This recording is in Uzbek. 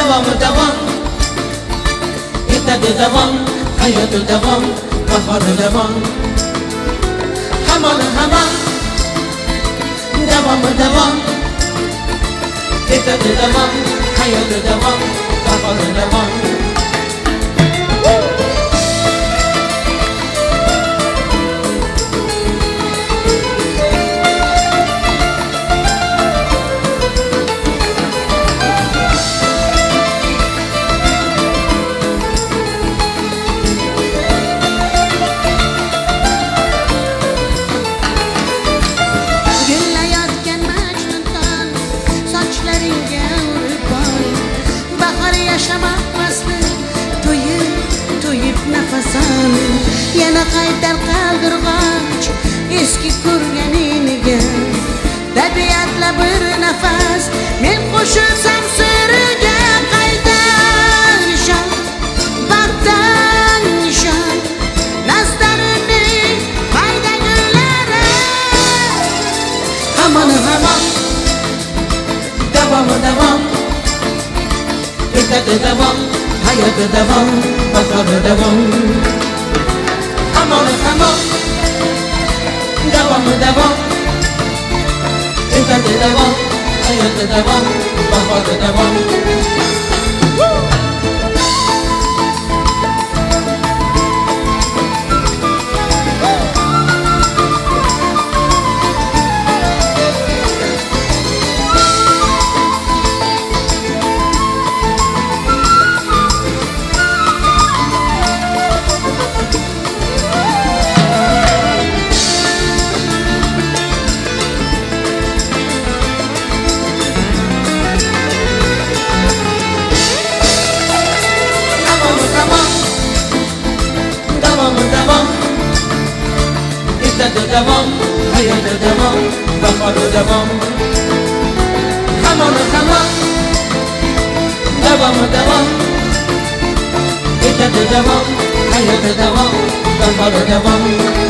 دوام ایتد دوام حیات دوام بهار دوام همان دوام ایتد دوام حیات دوام بهار دوام yana qaytar qaldirg'och eski ko'rganingga tabiatla bir nafas men qo'shilsam siriga qaytar nishon baxtdan nishon nazdarining payda gullari hamon davom etadi davom hayot davom bahor davom hamon davom etadi davom hayot davom bahor davom دوام حیات دوام بهار دوام همان دوام ایتد دوام حیات دوام بهار دوام